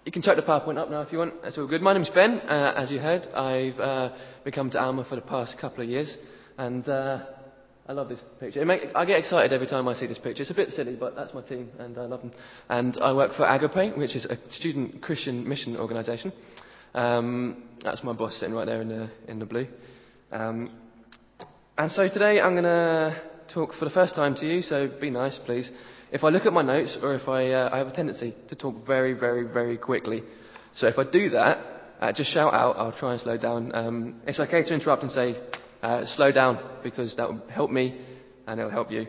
You can chuck the PowerPoint up now if you want. That's all good. My name's Ben. As you heard, I've become to Alma for the past couple of years, and I love this picture. I get excited every time I see this picture. It's a bit silly, but that's my team, and I love them. And I work for Agape, which is a student Christian mission organisation. That's my boss sitting right there in the blue. And so today I'm going to talk for the first time to you, so be nice, please. If I look at my notes, or if I have a tendency to talk very, very, very quickly. So if I do that, just shout out. I'll try and slow down. It's okay to interrupt and say, slow down, because that will help me and it'll help you.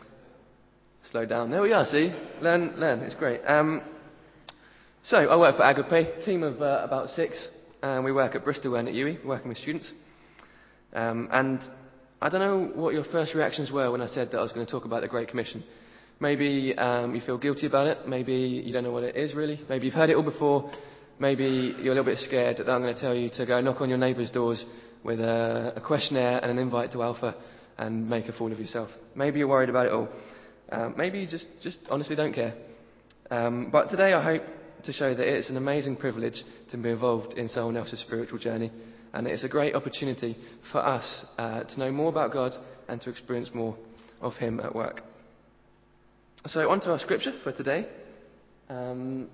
Slow down. There we are, see? Learn. It's great. So I work for Agape, team of about 6. We work at Bristol and at UWE, working with students. And I don't know what your first reactions were when I said that I was going to talk about the Great Commission. Maybe you feel guilty about it. Maybe you don't know what it is really. Maybe you've heard it all before. Maybe you're a little bit scared that I'm going to tell you to go knock on your neighbours' doors with a questionnaire and an invite to Alpha and make a fool of yourself. Maybe you're worried about it all. Maybe you just honestly don't care. But today I hope to show that it's an amazing privilege to be involved in someone else's spiritual journey. And it's a great opportunity for us to know more about God and to experience more of Him at work. So on to our scripture for today. I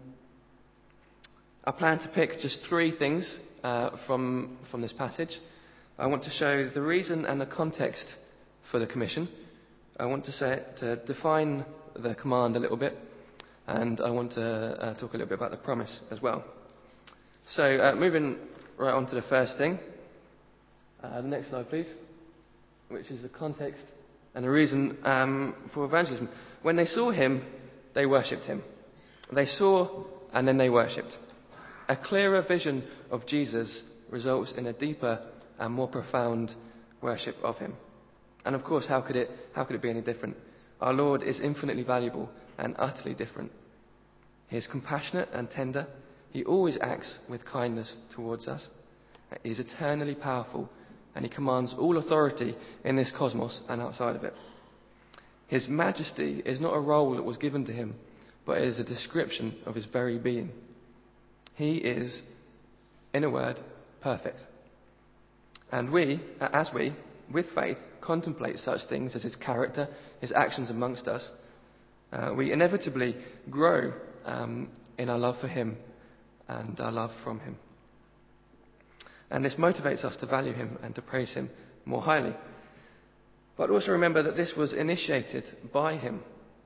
plan to pick just 3 things from this passage. I want to show the reason and the context for the commission. I want to define the command a little bit. And I want to talk a little bit about the promise as well. So moving right on to the first thing. The next slide, please. Which is the context and the reason for evangelism. When they saw him, they worshipped him. They saw and then they worshipped. A clearer vision of Jesus results in a deeper and more profound worship of him. And of course, how could it be any different? Our Lord is infinitely valuable and utterly different. He is compassionate and tender. He always acts with kindness towards us. He is eternally powerful, and he commands all authority in this cosmos and outside of it. His majesty is not a role that was given to him, but it is a description of his very being. He is, in a word, perfect. And we, with faith, contemplate such things as his character, his actions amongst us, we inevitably grow in our love for him and our love from him. And this motivates us to value him and to praise him more highly. But also remember that this was initiated by him.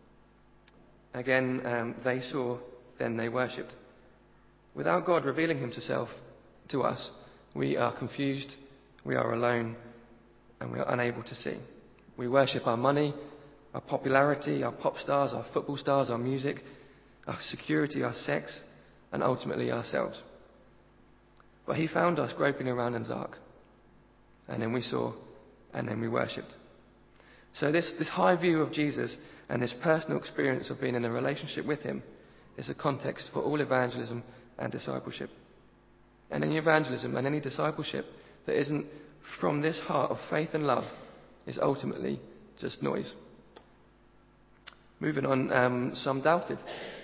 Again, they saw, then they worshipped. Without God revealing himself to us, we are confused, we are alone, and we are unable to see. We worship our money, our popularity, our pop stars, our football stars, our music, our security, our sex, and ultimately ourselves. But he found us groping around in the dark. And then we saw, and then we worshipped. So this high view of Jesus and this personal experience of being in a relationship with him is a context for all evangelism and discipleship. And any evangelism and any discipleship that isn't from this heart of faith and love is ultimately just noise. Moving on, some doubted.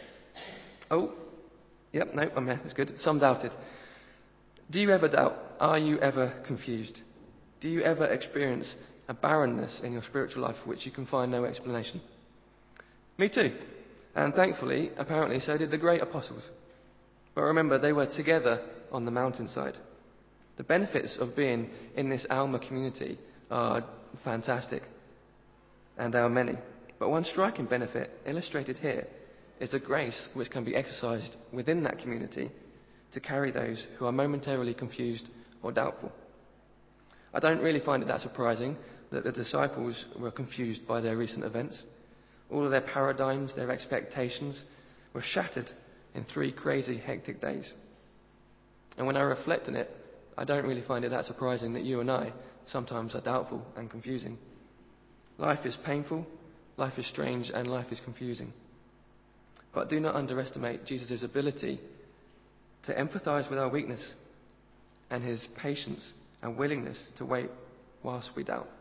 I'm here, that's good. Some doubted. Do you ever doubt? Are you ever confused? Do you ever experience a barrenness in your spiritual life for which you can find no explanation? Me too. And thankfully, apparently, so did the great apostles. But remember, they were together on the mountainside. The benefits of being in this Alma community are fantastic, and there are many. But one striking benefit, illustrated here, is the grace which can be exercised within that community to carry those who are momentarily confused or doubtful. I don't really find it that surprising that the disciples were confused by their recent events. All of their paradigms, their expectations were shattered in 3 crazy, hectic days. And when I reflect on it, I don't really find it that surprising that you and I sometimes are doubtful and confusing. Life is painful, life is strange, and life is confusing. But do not underestimate Jesus' ability to empathise with our weakness and his patience and willingness to wait whilst we doubt.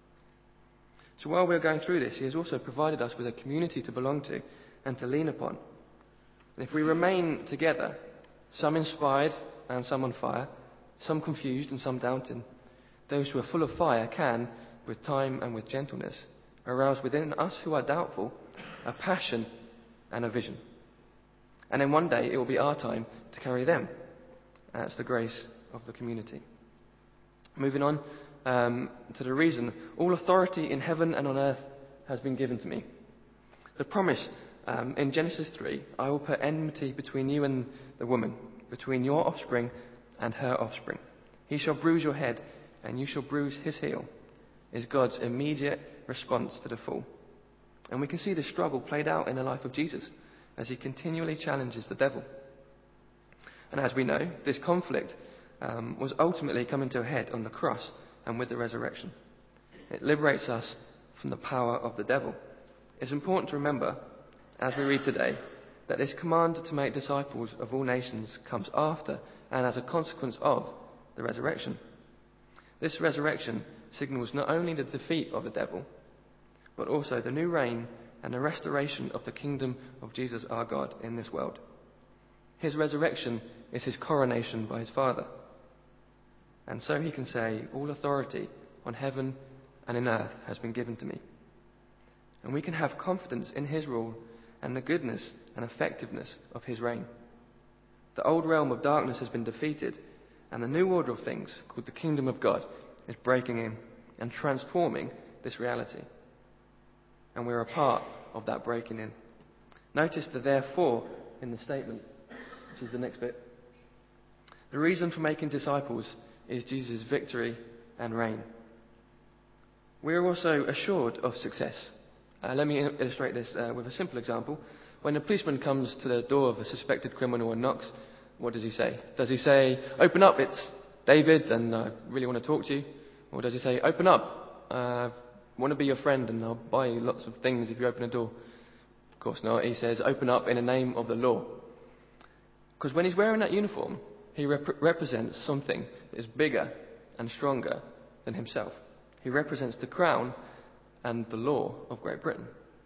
So while we're going through this, he has also provided us with a community to belong to and to lean upon. And if we remain together, some inspired and some on fire, some confused and some doubting. Those who are full of fire can, with time and with gentleness, arouse within us who are doubtful a passion and a vision. And then one day it will be our time to carry them. That's the grace of the community. Moving on to the reason, all authority in heaven and on earth has been given to me. The promise in Genesis 3, I will put enmity between you and the woman, between your offspring and her offspring. He shall bruise your head, and you shall bruise his heel, is God's immediate response to the fall. And we can see this struggle played out in the life of Jesus as he continually challenges the devil. And as we know, this conflict was ultimately coming to a head on the cross and with the resurrection. It liberates us from the power of the devil. It's important to remember, as we read today, that this command to make disciples of all nations comes after and as a consequence of the resurrection. This resurrection signals not only the defeat of the devil, but also the new reign and the restoration of the kingdom of Jesus our God in this world. His resurrection is his coronation by his Father. And so he can say, all authority on heaven and in earth has been given to me. And we can have confidence in his rule and the goodness and effectiveness of his reign. The old realm of darkness has been defeated, and the new order of things, called the kingdom of God, is breaking in and transforming this reality. And we're a part of that breaking in. Notice the therefore in the statement, which is the next bit. The reason for making disciples is Jesus' victory and reign. We are also assured of success. Let me illustrate this with a simple example. When a policeman comes to the door of a suspected criminal and knocks, what does he say? Does he say, "Open up, it's David and I really want to talk to you"? Or does he say, "Open up, I want to be your friend and I'll buy you lots of things if you open the door"? Of course not. He says, "Open up in the name of the law." Because when he's wearing that uniform, he represents something that is bigger and stronger than himself. He represents the crown and the law of Great Britain.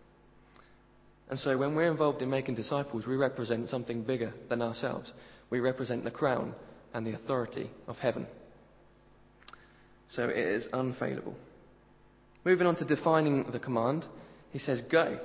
And so when we're involved in making disciples, we represent something bigger than ourselves. We represent the crown and the authority of heaven. So it is unfailing. Moving on to defining the command, he says, "Go."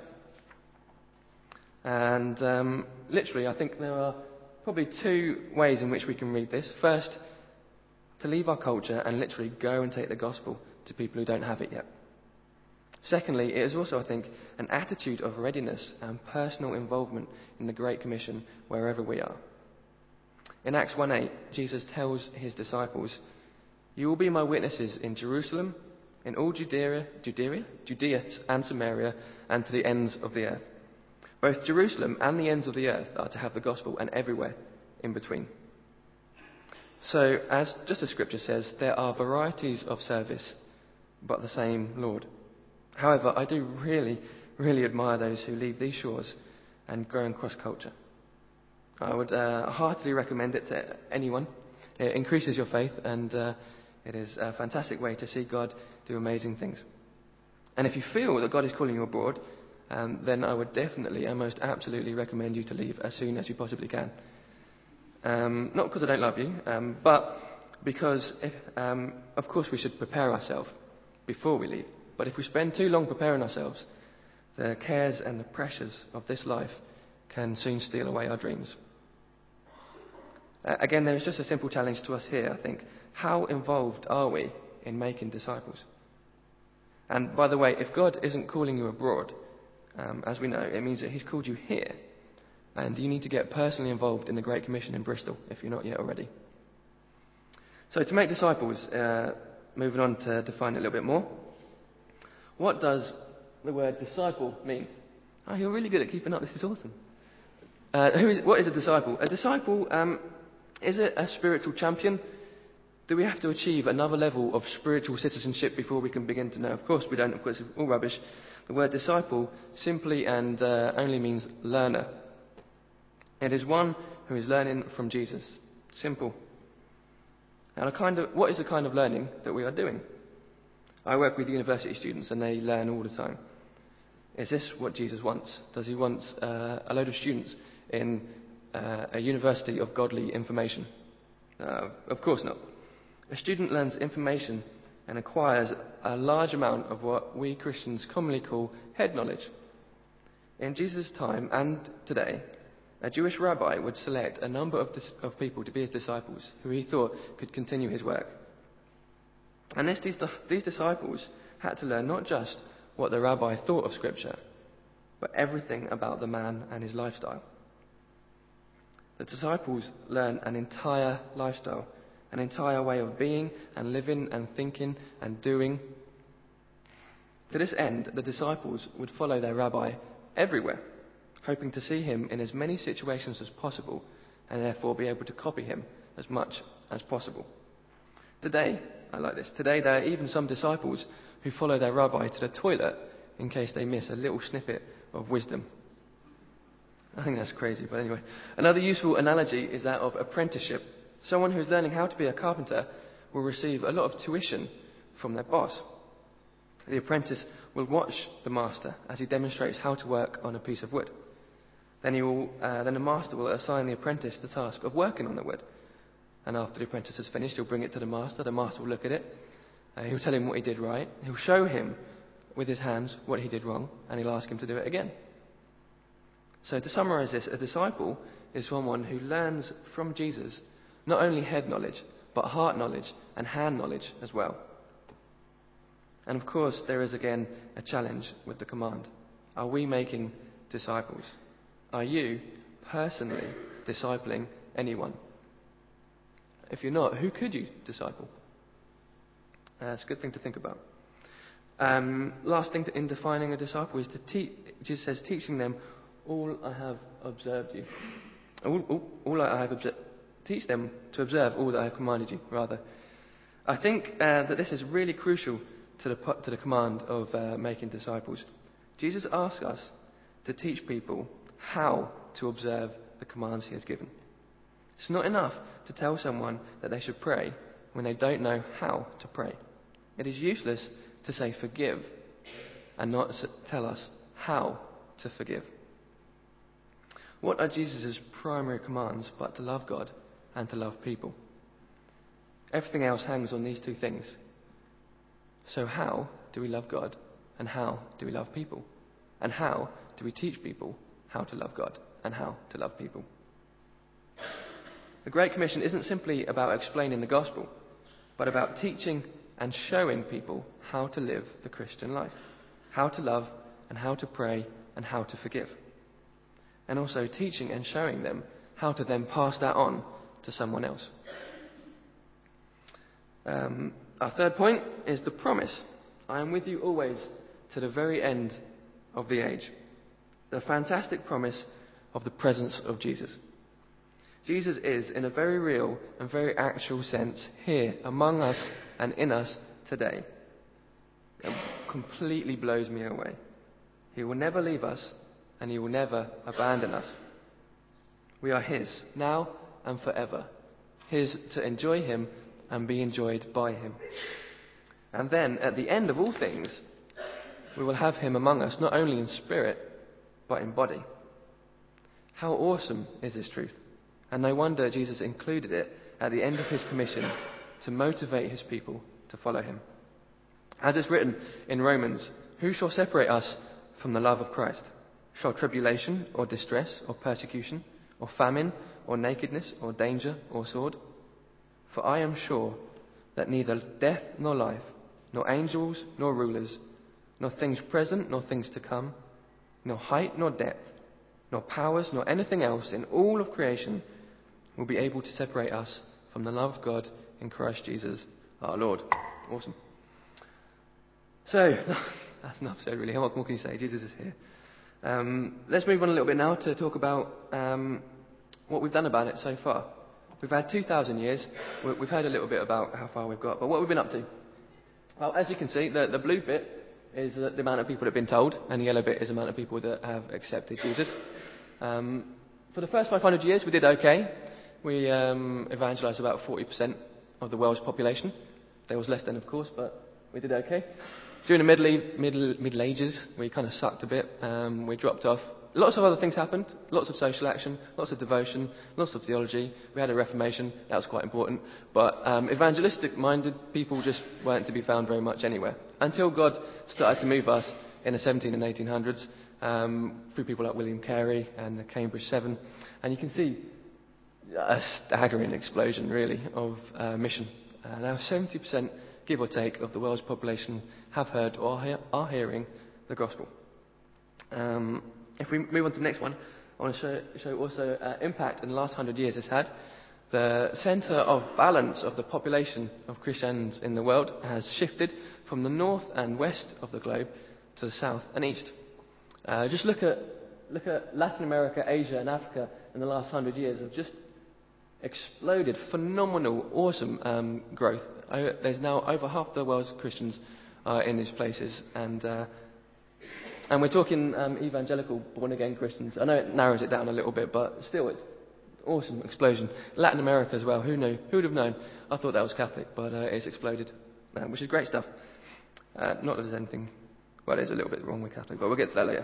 And literally, I think there are probably two ways in which we can read this. First, to leave our culture and literally go and take the gospel to people who don't have it yet. Secondly, it is also, I think, an attitude of readiness and personal involvement in the Great Commission wherever we are. In Acts 1:8, Jesus tells his disciples, "You will be my witnesses in Jerusalem, in all Judea and Samaria, and to the ends of the earth." Both Jerusalem and the ends of the earth are to have the gospel, and everywhere in between. So, as just as Scripture says, there are varieties of service, but the same Lord. However, I do really, really admire those who leave these shores and go and cross culture. I would heartily recommend it to anyone. It increases your faith, and it is a fantastic way to see God do amazing things. And if you feel that God is calling you abroad, then I would definitely and most absolutely recommend you to leave as soon as you possibly can. Not because I don't love you, but because, of course, we should prepare ourselves before we leave. But if we spend too long preparing ourselves, the cares and the pressures of this life can soon steal away our dreams. Again, there is just a simple challenge to us here, I think. How involved are we in making disciples? And by the way, if God isn't calling you abroad, as we know, it means that he's called you here. And you need to get personally involved in the Great Commission in Bristol, if you're not yet already. So to make disciples, moving on to define it a little bit more. What does the word disciple mean? Oh, you're really good at keeping up. This is awesome. What is a disciple? A disciple, is it a spiritual champion? Do we have to achieve another level of spiritual citizenship before we can begin to know? Of course we don't. Of course, it's all rubbish. The word disciple simply and only means learner. It is one who is learning from Jesus. Simple. And what is the kind of learning that we are doing? I work with university students and they learn all the time. Is this what Jesus wants? Does he want a load of students in a university of godly information. Of course not. A student learns information and acquires a large amount of what we Christians commonly call head knowledge. In Jesus' time and today, a Jewish rabbi would select a number of people to be his disciples who he thought could continue his work. And these disciples had to learn not just what the rabbi thought of Scripture, but everything about the man and his lifestyle. The disciples learned an entire lifestyle, an entire way of being and living and thinking and doing. To this end, the disciples would follow their rabbi everywhere, hoping to see him in as many situations as possible and therefore be able to copy him as much as possible. Today, I like this, today there are even some disciples who follow their rabbi to the toilet in case they miss a little snippet of wisdom. I think that's crazy, but anyway. Another useful analogy is that of apprenticeship. Someone who's learning how to be a carpenter will receive a lot of tuition from their boss. The apprentice will watch the master as he demonstrates how to work on a piece of wood. Then the master will assign the apprentice the task of working on the wood. And after the apprentice has finished, he'll bring it to the master. The master will look at it. He'll tell him what he did right. He'll show him with his hands what he did wrong, and he'll ask him to do it again. So to summarize this, a disciple is someone who learns from Jesus not only head knowledge, but heart knowledge and hand knowledge as well. And of course, there is again a challenge with the command. Are we making disciples? Are you personally discipling anyone? If you're not, who could you disciple? It's a good thing to think about. Last thing in defining a disciple is Jesus says, teaching them all I have observed you. Teach them to observe all that I have commanded you, rather. I think that this is really crucial to the command of making disciples. Jesus asks us to teach people how to observe the commands he has given. It's not enough to tell someone that they should pray when they don't know how to pray. It is useless to say forgive and not tell us how to forgive. What are Jesus' primary commands but to love God and to love people? Everything else hangs on these two things. So how do we love God, and how do we love people? And how do we teach people how to love God and how to love people? The Great Commission isn't simply about explaining the gospel, but about teaching and showing people how to live the Christian life, how to love and how to pray and how to forgive. And also teaching and showing them how to then pass that on to someone else. Our third point is the promise. I am with you always to the very end of the age. The fantastic promise of the presence of Jesus. Jesus is, in a very real and very actual sense, here among us and in us today. It completely blows me away. He will never leave us, and he will never abandon us. We are his, now and forever. His to enjoy him and be enjoyed by him. And then, at the end of all things, we will have him among us, not only in spirit, but in body. How awesome is this truth? And no wonder Jesus included it at the end of his commission to motivate his people to follow him. As it's written in Romans, who shall separate us from the love of Christ? Shall tribulation or distress or persecution or famine or nakedness or danger or sword? For I am sure that neither death nor life, nor angels nor rulers, nor things present nor things to come, nor height nor depth, nor powers nor anything else in all of creation will be able to separate us from the love of God in Christ Jesus our Lord. Awesome. So, that's enough said really. What more can you say? Jesus is here. Let's move on a little bit now to talk about what we've done about it so far. We've had 2,000 years. We've heard a little bit about how far we've got, but what we've been up to. Well, as you can see, the blue bit is the amount of people that have been told, and the yellow bit is the amount of people that have accepted Jesus. For the first 500 years, we did okay. We evangelised about 40% of the world's population. There was less then, of course, but we did okay. During the Middle Ages, we kind of sucked a bit. We dropped off lots of other things happened, lots of social action, lots of devotion, lots of theology. We had a Reformation, that was quite important. But evangelistic-minded people just weren't to be found very much anywhere. Until God started to move us in the 17 and 1800s through people like William Carey and the Cambridge Seven. And you can see a staggering explosion, really, of mission. Now 70%, give or take, of the world's population have heard or are hearing the gospel. If we move on to the next one, I want to show also impact in the last 100 years it's had. The centre of balance of the population of Christians in the world has shifted from the north and west of the globe to the south and east. Just look at Latin America, Asia and Africa in the last 100 years have just exploded. Phenomenal, awesome growth. There's now over half the world's Christians in these places, and we're talking evangelical, born-again Christians. I know it narrows it down a little bit, but still, it's awesome explosion. Latin America as well. Who knew? Who would have known? I thought that was Catholic, but it's exploded, which is great stuff. Not that there's anything. Well, there's a little bit wrong with Catholic, but we'll get to that later.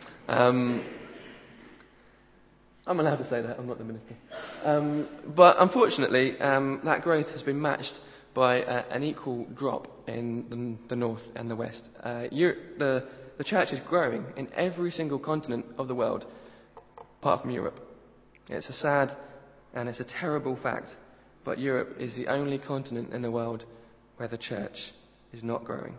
I'm allowed to say that, I'm not the minister. But unfortunately, that growth has been matched by an equal drop in the north and the west. The church is growing in every single continent of the world, apart from Europe. It's a sad and it's a terrible fact, but Europe is the only continent in the world where the church is not growing.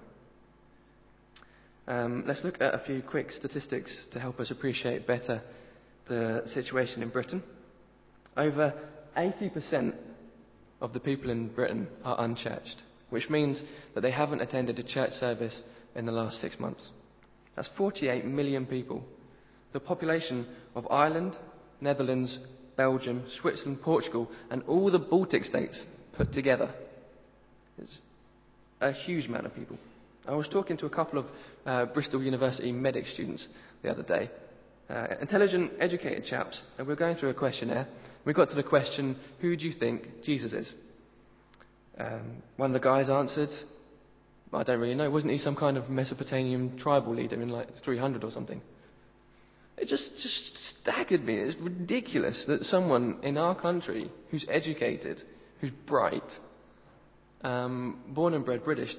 Let's look at a few quick statistics to help us appreciate better the situation in Britain. Over 80% of the people in Britain are unchurched, which means that they haven't attended a church service in the last 6 months. That's 48 million people. The population of Ireland, Netherlands, Belgium, Switzerland, Portugal, and all the Baltic states put together. It's a huge amount of people. I was talking to a couple of Bristol University medic students the other day. Intelligent, educated chaps, and we were going through a questionnaire. We got to the question, who do you think Jesus is? One of the guys answered, I don't really know, wasn't he some kind of Mesopotamian tribal leader in like 300 or something? It just staggered me. It's ridiculous that someone in our country who's educated, who's bright, born and bred British,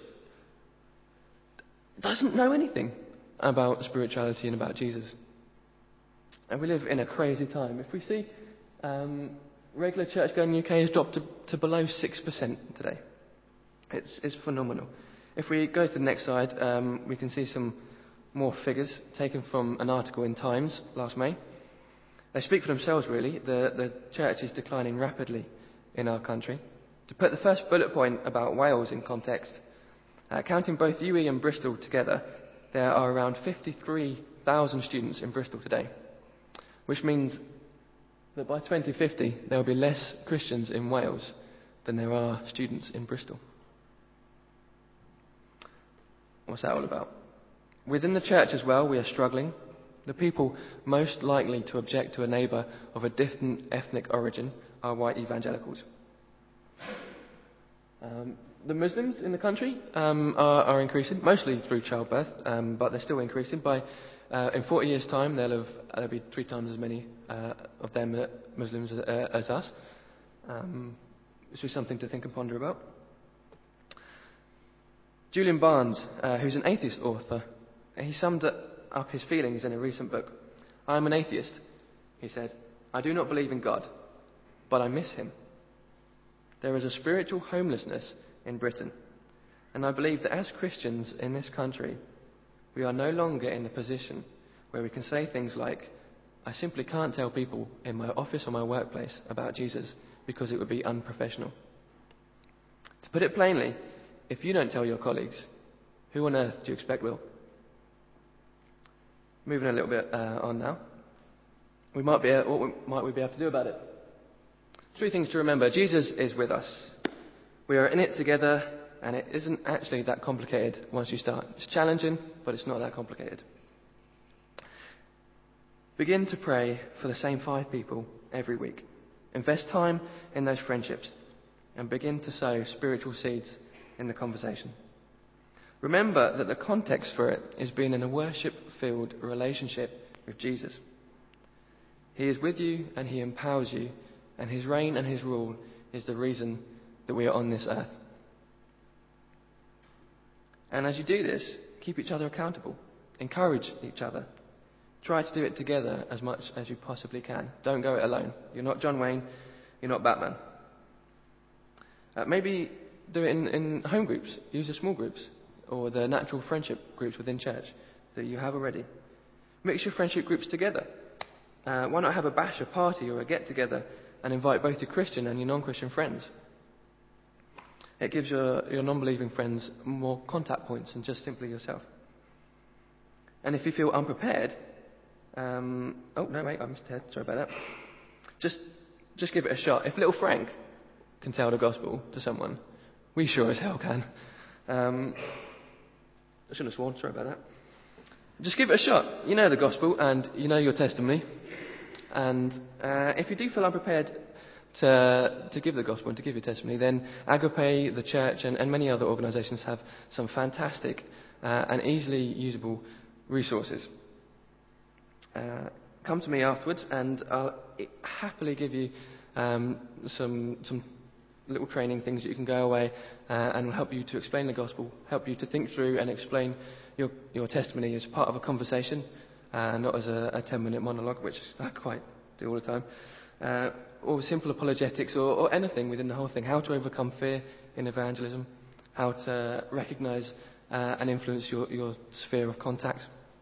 doesn't know anything about spirituality and about Jesus. And we live in a crazy time. If we see regular church going in the UK has dropped to below 6% today. It's phenomenal. If we go to the next slide, we can see some more figures taken from an article in Times last May. They speak for themselves, really. The church is declining rapidly in our country. To put the first bullet point about Wales in context, counting both UE and Bristol together, there are around 53,000 students in Bristol today, which means that by 2050 there will be less Christians in Wales than there are students in Bristol. What's that all about? Within the church as well, we are struggling. The people most likely to object to a neighbour of a different ethnic origin are white evangelicals. The Muslims in the country are increasing, mostly through childbirth, but they're still increasing. In 40 years' time, there'll be 3 times as many of them Muslims as us. This is something to think and ponder about. Julian Barnes, who's an atheist author, he summed up his feelings in a recent book. "I am an atheist," he said. "I do not believe in God, but I miss him. There is a spiritual homelessness in Britain, and I believe that as Christians in this country, we are no longer in a position where we can say things like, 'I simply can't tell people in my office or my workplace about Jesus because it would be unprofessional.' To put it plainly, if you don't tell your colleagues, who on earth do you expect will?" Moving a little bit on now. What might we be able to do about it? 3 things to remember. Jesus is with us. We are in it together, and it isn't actually that complicated once you start. It's challenging, but it's not that complicated. Begin to pray for the same 5 people every week. Invest time in those friendships, and begin to sow spiritual seeds in the conversation. Remember that the context for it is being in a worship-filled relationship with Jesus. He is with you and he empowers you, and his reign and his rule is the reason that we are on this earth. And as you do this, keep each other accountable. Encourage each other. Try to do it together as much as you possibly can. Don't go it alone. You're not John Wayne. You're not Batman. Maybe do it in home groups. Use the small groups or the natural friendship groups within church that you have already. Mix your friendship groups together. Why not have a bash, a party, or a get-together and invite both your Christian and your non-Christian friends? It gives your non-believing friends more contact points than just simply yourself. And if you feel unprepared, I missed Ted. Sorry about that. Just give it a shot. If little Frank can tell the gospel to someone, we sure as hell can. I shouldn't have sworn. Sorry about that. Just give it a shot. You know the gospel and you know your testimony. And if you do feel unprepared to give the gospel and to give your testimony, then Agape, the church, and many other organisations have some fantastic and easily usable resources. Come to me afterwards and I'll happily give you some little training things that you can go away and will help you to explain the gospel, help you to think through and explain your testimony as part of a conversation, not as a 10-minute monologue, which I quite do all the time, or simple apologetics or anything within the whole thing, how to overcome fear in evangelism, how to recognise and influence your sphere of contact.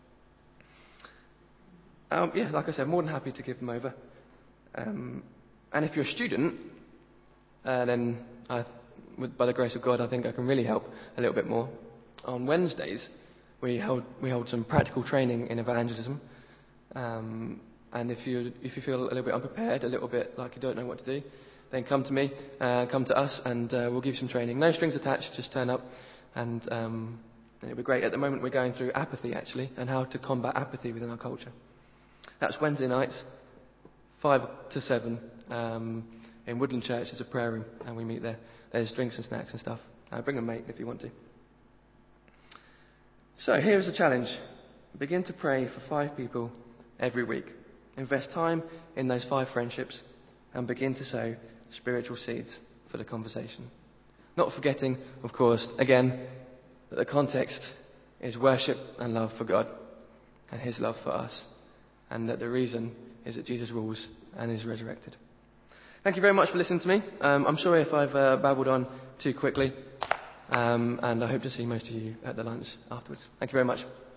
Like I said, more than happy to give them over. And if you're a student, then by the grace of God, I think I can really help a little bit more. On Wednesdays, we hold some practical training in evangelism. And if you feel a little bit unprepared, a little bit like you don't know what to do, then come to me, come to us, and we'll give you some training. No strings attached, just turn up, and it'll be great. At the moment, we're going through apathy, actually, and how to combat apathy within our culture. That's Wednesday nights, 5 to 7, in Woodland Church. There's a prayer room, and we meet there. There's drinks and snacks and stuff. Bring a mate if you want to. So here's the challenge. Begin to pray for 5 people every week. Invest time in those 5 friendships and begin to sow spiritual seeds for the conversation. Not forgetting, of course, again, that the context is worship and love for God and his love for us, and that the reason is that Jesus rules and is resurrected. Thank you very much for listening to me. I'm sorry if I've babbled on too quickly, and I hope to see most of you at the lunch afterwards. Thank you very much.